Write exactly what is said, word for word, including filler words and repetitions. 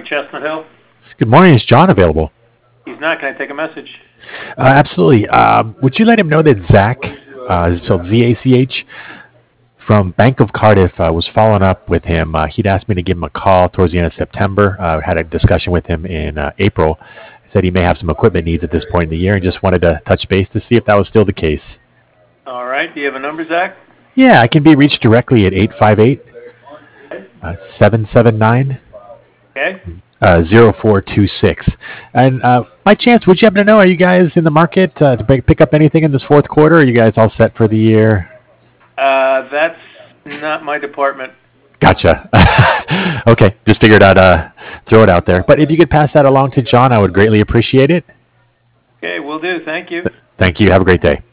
Chestnut Hill. Good morning. Is John available? He's not. Can I take a message? Uh, absolutely. Um, would you let him know that Zach, uh, spelled Z A C H, from Bank of Cardiff, uh, was following up with him. Uh, he'd asked me to give him a call towards the end of September. Uh, had a discussion with him in uh, April. He said he may have some equipment needs at this point in the year and just wanted to touch base to see if that was still the case. All right. Do you have a number, Zach? Yeah, I can be reached directly at eight five eight, seven seven nine, Okay. uh, zero four two six. And uh, by chance, would you happen to know, are you guys in the market uh, to pick pick up anything in this fourth quarter? Or are you guys all set for the year? Uh, that's not my department. Gotcha. Okay, just figured I'd uh, throw it out there. But if you could pass that along to John, I would greatly appreciate it. Okay, will do. Thank you. Thank you. Have a great day.